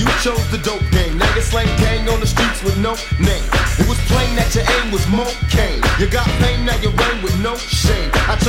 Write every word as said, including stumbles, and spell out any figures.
You chose the dope game. Now you're slang gang on the streets with no name. It was plain that your aim was more cane. You got fame, now you reign with no shame. I